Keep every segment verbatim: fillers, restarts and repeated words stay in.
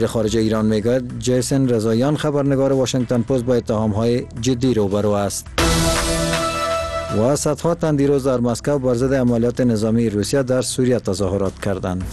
خارجه ایران میگوید جیسن رضاییان خبرنگار واشنگتن پست با اتهام‌های جدی روبرو است. و صدها تن دیروز در مسکو بر ضد عملیات نظامی روسیه در سوریه تظاهرات کردند.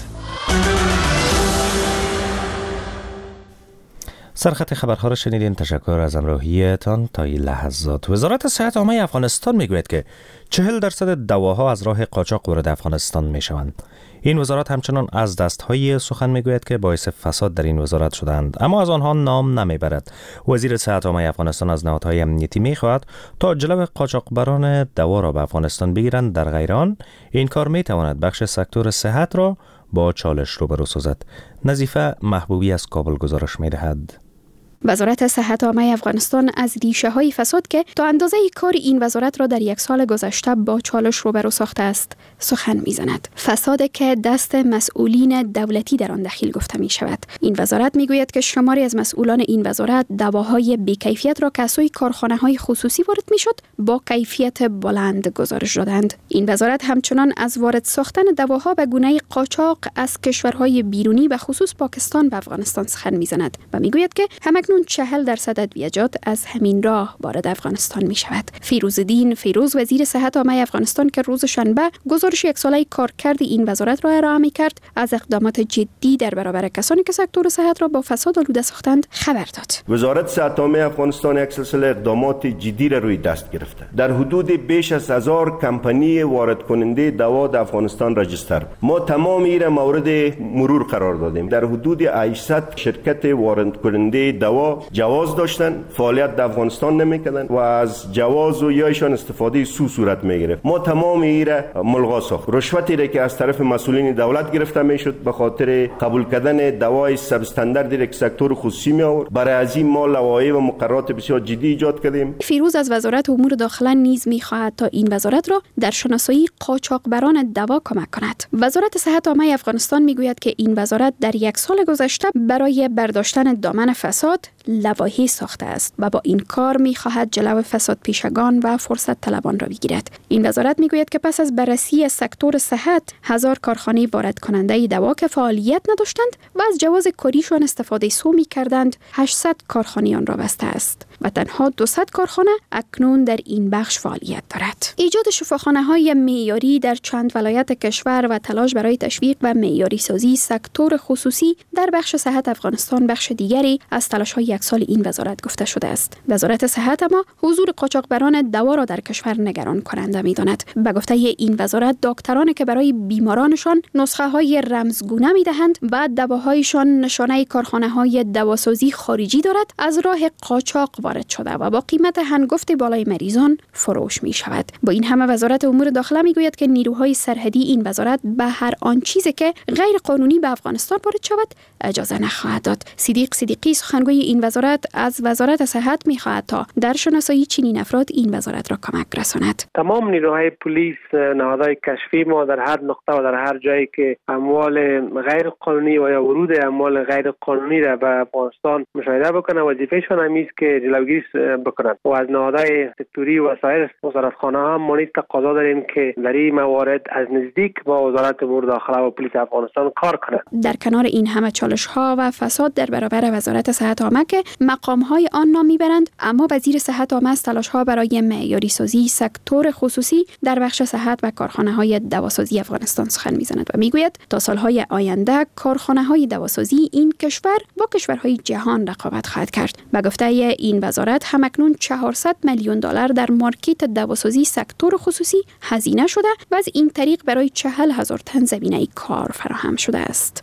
سرخط خبرها را شنیدین. تشکر از همراهیتان تا این لحظات. وزارت صحت عامه افغانستان میگوید که چهل درصد دواها از راه قاچاق وارد افغانستان میشوند. این وزارت همچنان از دستهای سخن میگوید که باعث فساد در این وزارت شدند، اما از آنها نام نمیبرد. وزیر صحت عامه افغانستان از نهادهای امنیتی میخواهد تا جلو قاچاقبران دوا را به افغانستان بگیرند، در غیر آن این کار میتواند بخش سکتور صحت را با چالش روبرو سازد. نظیفه محبوبی از کابل گزارش میدهد. وزارت صحت عامه افغانستان از ریشه های فساد که تا اندازه کار این وزارت را در یک سال گذشته با چالش روبرو ساخته است سخن میزند. فسادی که دست مسئولین دولتی در آن دخیل گفته می شود. این وزارت میگوید که شماری از مسئولان این وزارت دواهای بی‌کیفیت را که از سوی کارخانه‌های خصوصی وارد میشد با کیفیت بلند گزارش دادند. این وزارت همچنان از وارد ساختن دواها به گونه قاچاق از کشورهای بیرونی به خصوص پاکستان و افغانستان سخن میزند و میگوید که همکنون چهل درصد ادویجات از همین راه وارد افغانستان می شود. فیروزالدین فیروز وزیر صحت عامه افغانستان که روز شنبه گزارش یک ساله کارکرد این وزارت را ارائه می کرد، از اقدامات جدی در برابر کسانی که سکتور صحت را با فساد آلوده ساختند خبر داد. وزارت صحت عامه افغانستان یک سلسله اقدامات جدی را روی دست گرفته. در حدود بیش از هزار کمپانی وارد کننده دوا در افغانستان رجیستر. ما تمام این مورد مرور قرار دادیم. در حدود هشتصد شرکت وارد کننده دوا جواز داشتن، فعالیت در افغانستان نمیکردن و از جواز و یایشان استفاده سو صورت میگرفت. ما تمام ایره ملغا ساخت. رشوتی را که از طرف مسئولین دولت گرفته میشد به خاطر قبول کردن دوای سب استانداردی که سکتور خصوصی می آورد، برای از این ما لوایح و مقررات بسیار جدی ایجاد کردیم. فیروز از وزارت امور داخله نیز میخواهد تا این وزارت را در شناسایی قاچاقبران دوا کمک کند. وزارت صحت عامه افغانستان میگوید که این وزارت در یک سال گذشته برای برداشتن دامن فساد لوایحی ساخته است و با این کار می‌خواهد جلو فساد پیشگان و فرصت طلبان را بگیرد. این وزارت میگوید که پس از بررسی سکتور صحت، هزار کارخانه وارد کننده دوا که فعالیت نداشتند و از جواز کاریشان استفاده سو می‌کردند، هشتصد کارخانه آن را بسته است و تنها دویست کارخانه اکنون در این بخش فعالیت دارد. ایجاد شفاخانه‌های معیاری در چند ولایت کشور و تلاش برای تشویق و معیاری سازی سکتور خصوصی در بخش صحت افغانستان بخش دیگری از تلاش‌های یک سال این وزارت گفته شده است. وزارت صحت اما حضور قاچاقبران دوا را در کشور نگران کننده می‌داند. به گفته این وزارت، دکترانی که برای بیمارانشان نسخه‌های رمزگونه می‌دهند و دواهایشان نشانه کارخانه‌های دواسازی خارجی دارد، از راه قاچاق وارد شده و با قیمت هنگفت بالای مریضان فروش می‌شود. با این همه وزارت امور داخله می‌گوید که نیروهای سرحدی این وزارت به هر آن چیزی که غیر قانونی به افغانستان وارد شود اجازه نخواهد داد. صدیق صدیقی سخنگوی این وزارت از وزارت صحت می‌خواهد تا در شناسایی چنین افراد این وزارت را کمک رساند. تمام نیروهای پلیس، نهادهای کشفی ما در هر نقطه و در هر جایی که اموال غیر قانونی و یا ورود اموال غیر قانونی را به افغانستان مشاهده بکنند، وظیفه‌شان همین است که جلوگیری بکنند و از نهادهای سکتوری و سایر وزارتخانه هم ما نیز تقاضا داریم که در این موارد از نزدیک با وزارت امور داخله و پلیس افغانستان کار کنند. در کنار این همه چالش‌ها و فساد در برابر وزارت صحت عامه که مقام‌های آن نام می‌برند، اما وزیر صحت عامه از تلاش‌ها برای معیاری سازی سکتور خصوصی در بخش صحت و کارخانه‌های دواسازی افغانستان سخن می‌زند و می‌گوید تا سال‌های آینده کارخانه‌های دواسازی این کشور با کشورهای جهان رقابت خواهد کرد. به گفته این وزارت، همکنون چهارصد میلیون دلار در مارکت دواسازی سکتور خصوصی هزینه شده و از این طریق برای چهل هزار تن زمینه کار فراهم شده است.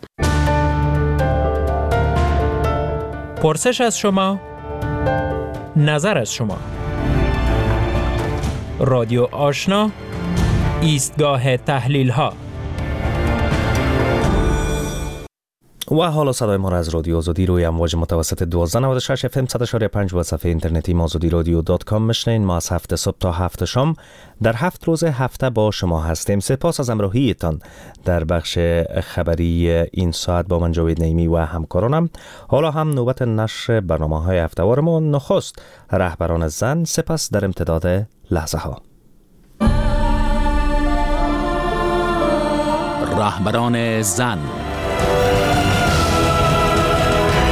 پرسش از شما، نظر از شما. رادیو آشنا، ایستگاه تحلیل ها. و حالا صدای ما را از رادیو آزادی روی امواج متوسط دوازده نود و شش اف ام صد و پنج و صفحه اینترنتی آزادی رادیو دات کام میشنین. ما از هفت صبح تا هفت شام در هفت روز هفته با شما هستیم. سپاس از همراهیتان در بخش خبری این ساعت با من جاوید نعیمی و همکارانم. حالا هم نوبت نشر برنامه‌های هفته‌وارمون. نخست رهبران زن، سپس در امتداد لحظه ها رهبران زن.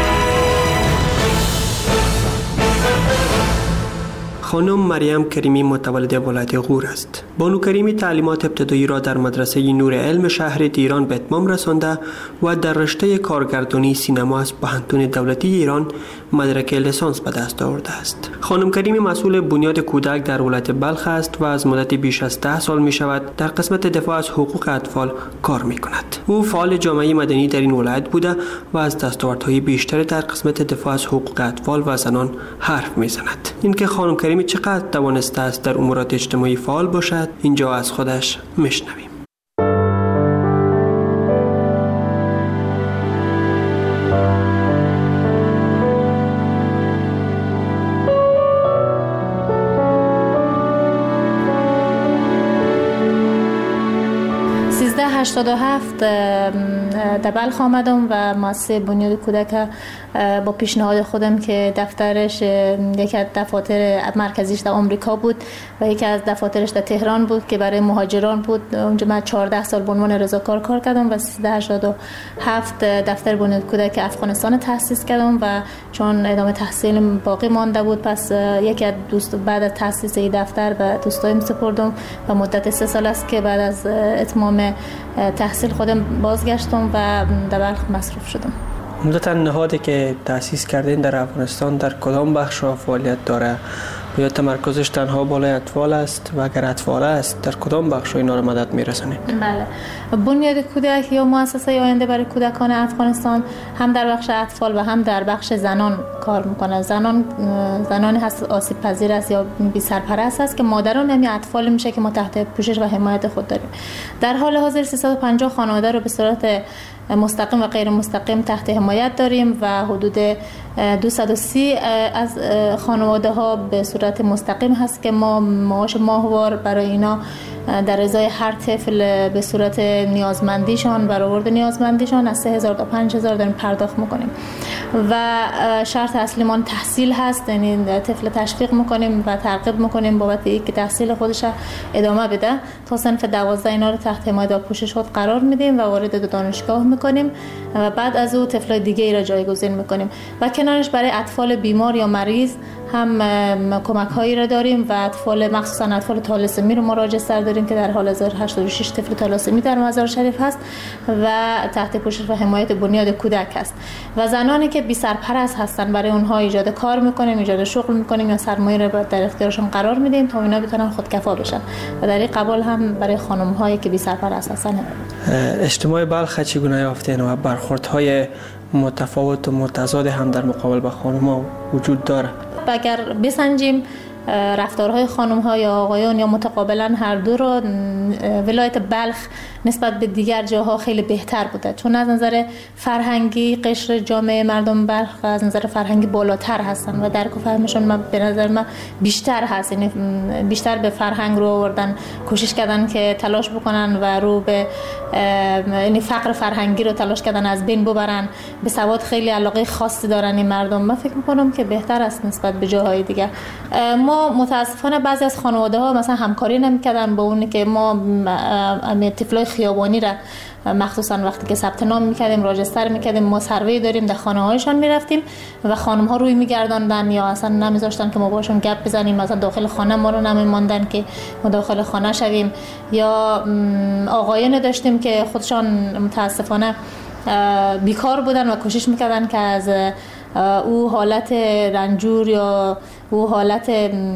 خانم مریم کریمی متولد ولایت غور است. بانو کریمی تعلیمات ابتدایی را در مدرسه نور علم شهر دیران به اتمام رسانده و در رشته کارگردانی سینما از پوهنتون دولتی ایران مدرک لیسانس به دست آورده است. خانم کریمی مسئول بنیاد کودک در ولایت بلخ است و از مدت بیش از ده سال می شود در قسمت دفاع از حقوق اطفال کار می کند. او فعال جامعه مدنی در این ولایت بوده و از دستاوردهای بیشتر در قسمت دفاع از حقوق اطفال و زنان حرف می زند. اینکه خانم کریمی چقدر توانسته است در امورات اجتماعی فعال باشد اینجا از خودش میشنویم. سیزده هشتاد و هفت در بلخ آمدم و مؤسسه بنیاد کودک با پیشنهاد خودم که دفترش یکی از دفاتر مرکزیش در آمریکا بود و یکی از دفاترش در تهران بود که برای مهاجران بود. اونجا من چهارده سال به عنوان رضاکار کار کردم و سیزده هشتاد و هفت دفتر بنیاد کودک افغانستان تأسیس کردم و چون ادامه تحصیل باقی مانده بود پس یکی از دوست بعد از تأسیس این دفتر به دوستایم سپردم و مدت سه سال است که بعد از اتمام تحصیل خودم بازگشتم و در بلخ مصروف شدم. عمدتاً نهادی که تأسیس کردین در افغانستان در کدام بخش فعالیت داره؟ یا تمرکزش تنها بالای اطفال است و اگر اطفال است در کدام بخش اینا رو مدد میرسونید؟ بله، بنیاد کودک یا مؤسسه آینده برای کودکان افغانستان هم در بخش اطفال و هم در بخش زنان کار میکنه. زنان زنانی هست آسیب پذیر است یا بی سرپرست است که مادران همین اطفال میشه که ما تحت پوشش و حمایت خود داریم. در حال حاضر سیصد و پنجاه خانواده رو به صورت مستقیم و غیر مستقیم تحت حمایت داریم و حدود دویست و سی از خانواده ها به صورت مستقیم هست که ما معاش ماهوار برای اینا در ازای هر طفل به صورت نیازمندیشان برآورد نیازمندیشان از سه هزار تا پنج هزار داریم پرداخت میکنیم و شرط اصلیمان تحصیل هست، یعنی طفل تشویق میکنیم و ترغیب میکنیم بابت اینکه تحصیل خودش ادامه بده تا صنف دوازده اینا رو تحت حمایت و پوشش خود قرار میدیم و وارد دانشگاه میکنیم و بعد از او طفلای دیگه ای را جایگزین میکنیم و کنارش برای اطفال بیمار یا مریض هم کمک هایی را داریم و اطفال مخصوصا اطفال طالسمی رو ما راجستر داریم که در حال حاضر هشتاد و شش طفل طالسمی در مزار شریف هست و تحت پوشش و حمایت بنیاد کودک است و زنانی که بی سرپرست هستن برای اونها ایجاد کار میکنیم، ایجاد شغل میکنیم یا سرمایه رو در اختیارشون قرار میدیم تا اینا بتونن خودکفا بشن و در این قبال هم برای خانم هایی که بی سرپرست هستن. اجتماع بلخ چگونه یافتین و برخوردهای متفاوت و متضاد هم در مقابل با خانم‌ها وجود داره؟ اگر بسنجیم رفتارهای خانم ها یا آقایان یا متقابلا هر دو رو ولایت بلخ نسبت به دیگر جاها خیلی بهتر بوده، چون از نظر فرهنگی قشر جامعه مردم بلخ از نظر فرهنگی بالاتر هستن و درک و فهمشون من به نظر من بیشتر هست، یعنی بیشتر به فرهنگ رو آوردن، کوشش کردن که تلاش بکنن و رو به یعنی فقر فرهنگی رو تلاش کردن از بین ببرن، به سواد خیلی علاقه خاصی دارن این مردم. من فکر می‌کنم که بهتر است نسبت به جاهای دیگه. ما متاسفانه بعضی از خانواده ها مثلا همکاری نمی‌کردن با اون که ما طفلای خیابانی را مخصوصا وقتی که ثبت نام می‌کردیم راجستر می‌کردیم ما سروی داریم در خانه‌هایشان می‌رفتیم و خانم ها روی می‌گرداندن یا اصلا نمی‌ذاشتن که ما باشون گپ بزنیم، مثلا داخل خانه ما رو نمی‌ماندن که ما داخل خانه شویم، یا آقایان داشتیم که خودشان متاسفانه بیکار بودن و کوشش می‌کردن که از او حالت رنجور یا او حالت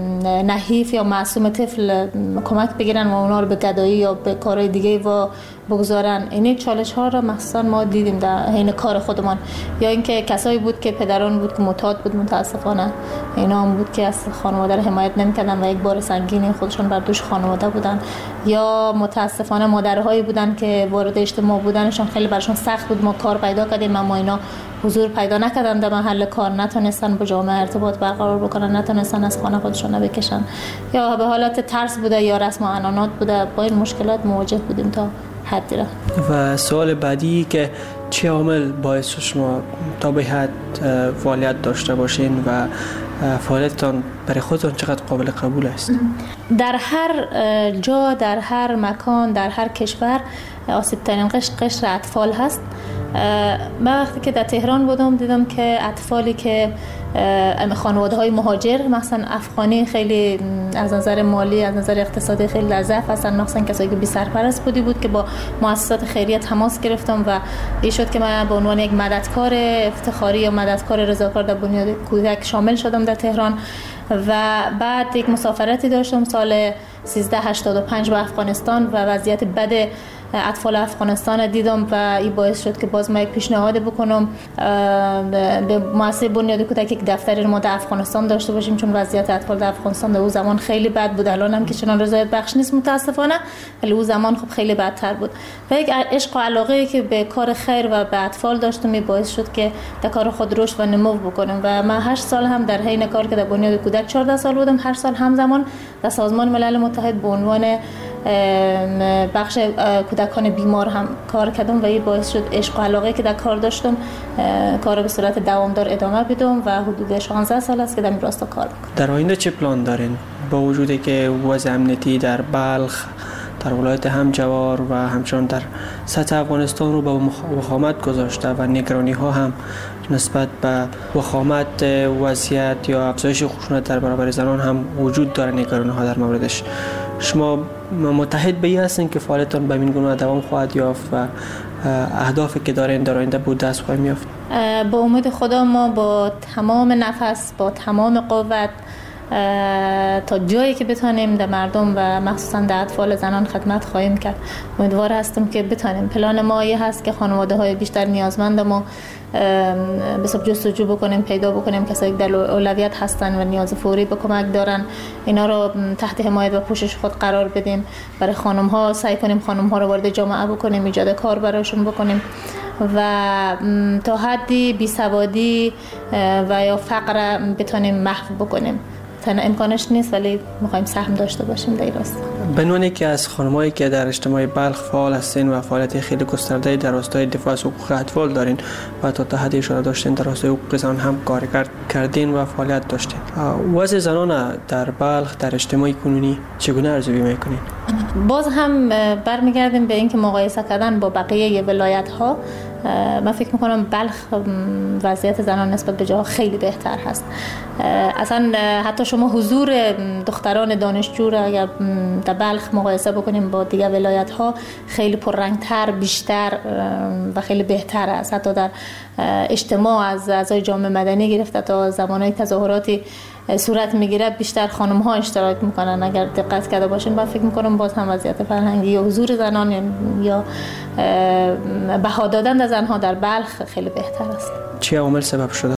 نحیف یا معصوم طفل کمک بگیرن و اونا رو به گدایی یا به کارهای دیگه و بگذارن. این چالش ها رو مخصوصا ما دیدیم در حین کار خودمان، یا اینکه کسایی بود که پدران بود که معتاد بود متاسفانه اینا هم بود که از خانواده رو حمایت نمی‌کردن و یک بار سنگین خودشون بر دوش خانواده بودن، یا متاسفانه مادرهایی بودن که وارد اجتماع بودنشون خیلی برشون سخت بود، ما کار پیدا کردیم اما اینا حضور پیدا نکردن در محل کار، نتونستن با جامعه ارتباط برقرار بکنن، نتونستن از خانه خودشون بکشن، یا به حالت ترس بوده یا رسم و عنعنات بوده. با این مشکلات مواجه بودیم تا حدی را. و سوال بعدی که چه عامل باعث شما تا به حد فعالیت داشته باشین و فعالیتتان برای خودتان چقدر قابل قبول است؟ در هر جا، در هر مکان، در هر کشور آسیب ترین قشر قشر اطفال هست من وقتی که در تهران بودم دیدم که اطفالی که خانواده های مهاجر مثلا افغانی خیلی از نظر مالی از نظر اقتصادی خیلی ضعیف هستن، مثلا کسایی که بی سرپرست بودی بود که با مؤسسات خیریه تماس گرفتم و این شد که من به عنوان یک مددکار افتخاری یا مددکار رضاکار در بنیاد کودک شامل شدم در تهران و بعد یک مسافرتی داشتم سال سیزده هشتاد و پنج به افغانستان و وضعیت بد اطفال افغانستان دیدم و این باعث شد که باز ما یک پیشنهاد بکنم به مؤسسه بنیاد کودک یک دفتر ما در افغانستان داشته باشیم، چون وضعیت اطفال در افغانستان در اون زمان خیلی بد بود. الان هم که چنان رضایت بخش نیست متاسفانه، ولی اون زمان خب خیلی بدتر بود و یک عشق و علاقه که به کار خیر و به اطفال داشتم می باعث شد که در کار خود رشد و نمو بکنم و من هشت سال هم در حین کار که در بنیاد کودک چهارده سال بودم، هر سال همزمان در سازمان ملل متحد به عنوان بخش کودکان بیمار هم کار کردم و این باعث شد عشق و علاقه که در کار داشتم کار به صورت دوامدار ادامه بدم و حدود شانزده سال است که در این راستا کار میکنم. در آینده چه پلان دارین با وجودی که وضع امنیتی در بلخ، در ولایت همجوار و همچنان در سطح افغانستان رو به وخامت گذاشته و نگرانی ها هم نسبت به وخامت وضعیت یا افزایش خشونت در برابر زنان هم وجود داره، نگرانی ها در موردش، شما متحد به این هستین که فعالیتتان به این گونه دوام خواهد یافت و اهدافی که دارین در آینده بود دست خواهیم یافت؟ با امید خدا ما با تمام نفس با تمام قوت تا جایی که بتانیم در مردم و مخصوصا در اطفال زنان خدمت خواهیم کرد. امیدوار هستم که بتانیم. پلان ما یه هست که خانواده های بیشتر نیازمند ما به صورت جستجو بکنیم، پیدا بکنیم کسایی که در اولویت هستن و نیاز فوری به کمک دارن، اینا رو تحت حمایت و پوشش خود قرار بدیم. برای خانم ها سعی کنیم خانم ها رو وارد جامعه بکنیم، ایجاد کار براشون بکنیم و تا حدی بیسوادی و یا فقر بتونیم محو بکنیم. تنها امکانش نیست ولی می‌خوایم سهم داشته باشیم در این راستا. به عنوان یکی از خانمایی که در اجتماع بلخ فعال هستین و فعالیت خیلی گسترده در راستای دفاع از حقوق اطفال دارین و تا حد اشاره داشتین در راستای حقوق زنان هم کار کردین و فعالیت داشتین، وضع زنان در بلخ در اجتماع کنونی چگونه ارزیابی می‌کنین؟ باز هم برمیگردیم به اینکه مقایسه کردن با بقیه ولایت‌ها. من فکر میکنم بلخ وضعیت زنان نسبت به جاها خیلی بهتر هست. اصلا حتی شما حضور دختران دانشجو را اگر در بلخ مقایسه بکنیم با دیگر ولایت ها خیلی پررنگتر، بیشتر و خیلی بهتر است. حتی در اجتماع از اعضای جامعه مدنی گرفته تا زمانهای تظاهراتی صورت میگیره بیشتر خانم ها اشتراک میکنن. اگر دقت کرده باشین من فکر میکنم باز هم وضعیت فرهنگی یا حضور زنان یا بها دادن زنها در بلخ خیلی بهتر است. چه عوامل سبب شده